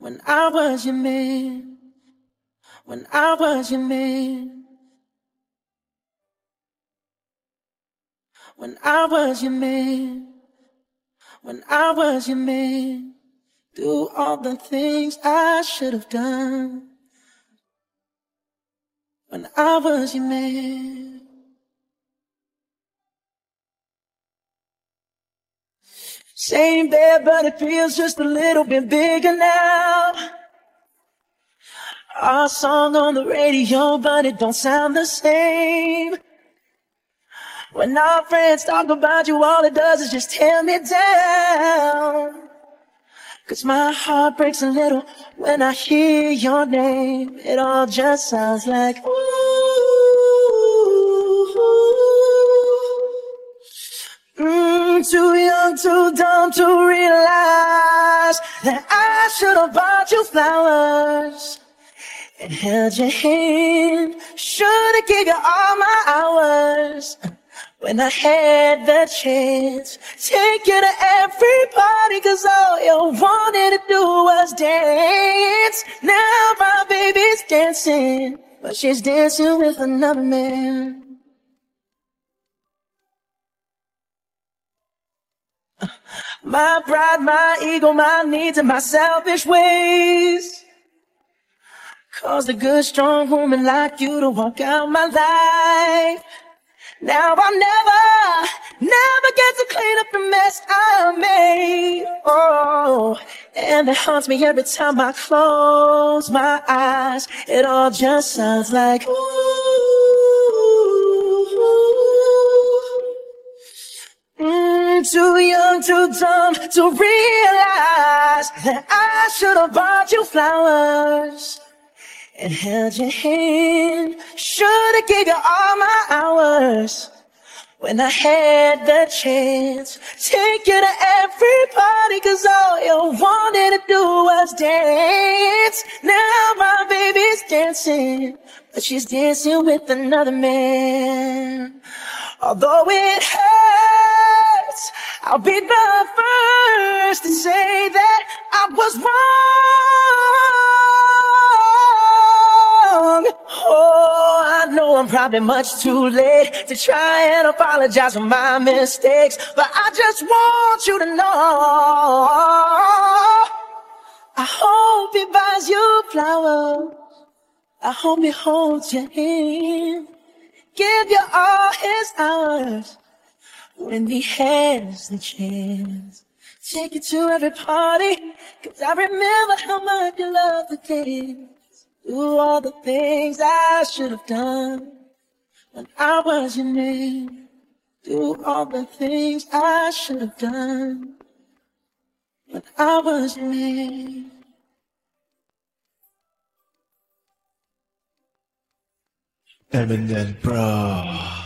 When I was your man, when I was your man, when I was your man, when I was your man, do all the things I should have done. When I was your man. Same bed, but it feels just a little bit bigger now. Our song on the radio, but it don't sound the same. When our friends talk about you, all it does is just tear me down. 'Cause my heart breaks a little when I hear your name. It all just sounds like ooh. Too young, too dumb to realize that I should have bought you flowers and held your hand. Should've gave you all my hours when I had the chance. Take you to every party, 'cause all you wanted to do was dance. Now my baby's dancing, but she's dancing with another man. My pride, my ego, my needs, and my selfish ways caused a good, strong woman like you to walk out my life. Now I'll never get to clean up the mess I made. Oh, and it haunts me every time I close my eyes. It all just sounds like ooh. Too young, too dumb to realize that I should have bought you flowers and held your hand. Should've gave you all my hours when I had the chance. Take you to every party, 'cause all you wanted to do was dance. Now my baby's dancing, but she's dancing with another man. Although it hurts, I'll be the first to say that I was wrong. Oh, I know I'm probably much too late to try and apologize for my mistakes, but I just want you to know I hope he buys you flowers. I hope he holds your hand, give you all his hours when he has the chance. Take you to every party, 'cause I remember how much you love the dance. Do all the things I should have done when I was your man. Do all the things I should have done when I was your man. Eminem, bro.